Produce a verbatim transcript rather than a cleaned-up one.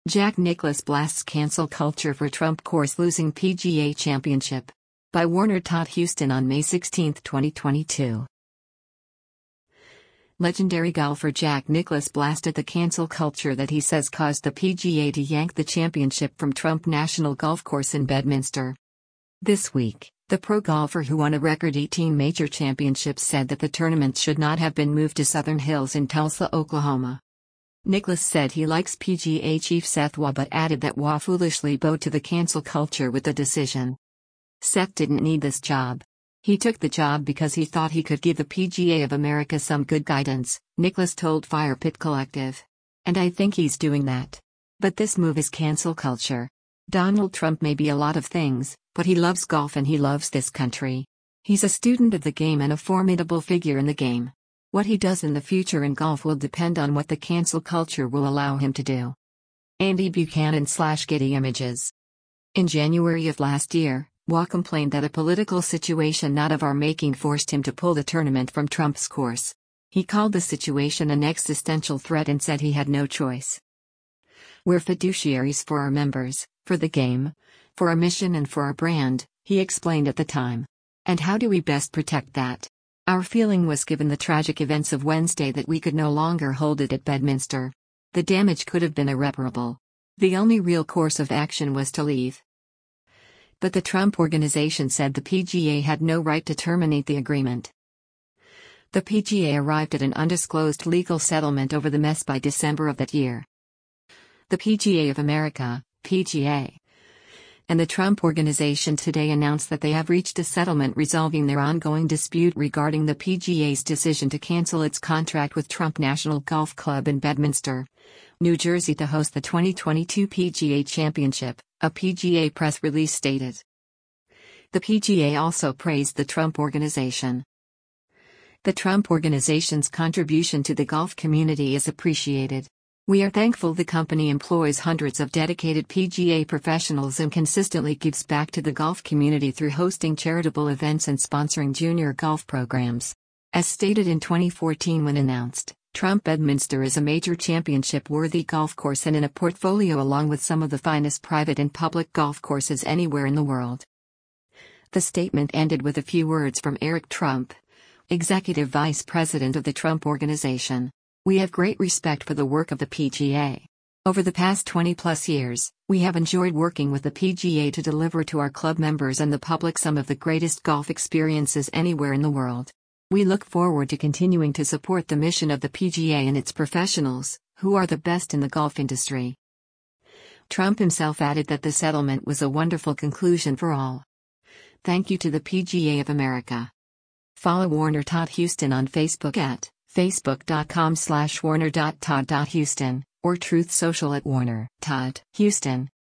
Jack Nicklaus blasts cancel culture for Trump course losing P G A Championship. By Warner Todd Houston on May sixteenth, twenty twenty-two. Legendary golfer Jack Nicklaus blasted the cancel culture that he says caused the P G A to yank the championship from Trump National Golf Course in Bedminster. This week, the pro golfer who won a record eighteen major championships said that the tournament should not have been moved to Southern Hills in Tulsa, Oklahoma. Nicklaus said he likes P G A chief Seth Waugh but added that Waugh foolishly bowed to the cancel culture with the decision. Seth didn't need this job. He took the job because he thought he could give the P G A of America some good guidance, Nicklaus told Fire Pit Collective. And I think he's doing that. But this move is cancel culture. Donald Trump may be a lot of things, but he loves golf and he loves this country. He's a student of the game and a formidable figure in the game. What he does in the future in golf will depend on what the cancel culture will allow him to do. Andy Buchanan slash Getty Images. In January of last year, Waugh complained that a political situation not of our making forced him to pull the tournament from Trump's course. He called the situation an existential threat and said he had no choice. We're fiduciaries for our members, for the game, for our mission and for our brand, he explained at the time. And how do we best protect that? Our feeling was given the tragic events of Wednesday that we could no longer hold it at Bedminster. The damage could have been irreparable. The only real course of action was to leave. But the Trump Organization said the P G A had no right to terminate the agreement. The P G A arrived at an undisclosed legal settlement over the mess by December of that year. The P G A of America, P G A, and the Trump Organization today announced that they have reached a settlement resolving their ongoing dispute regarding the P G A's decision to cancel its contract with Trump National Golf Club in Bedminster, New Jersey to host the twenty twenty-two P G A Championship, a P G A press release stated. The P G A also praised the Trump Organization. The Trump Organization's contribution to the golf community is appreciated. We are thankful the company employs hundreds of dedicated P G A professionals and consistently gives back to the golf community through hosting charitable events and sponsoring junior golf programs. As stated in twenty fourteen when announced, Trump Bedminster is a major championship-worthy golf course and in a portfolio along with some of the finest private and public golf courses anywhere in the world. The statement ended with a few words from Eric Trump, Executive Vice President of the Trump Organization. We have great respect for the work of the P G A. Over the past twenty plus years, we have enjoyed working with the P G A to deliver to our club members and the public some of the greatest golf experiences anywhere in the world. We look forward to continuing to support the mission of the P G A and its professionals, who are the best in the golf industry. Trump himself added that the settlement was a wonderful conclusion for all. Thank you to the P G A of America. Follow Warner Todd Houston on Facebook at facebook.com slash warner.todd.houston, or Truth Social at Warner Todd Houston.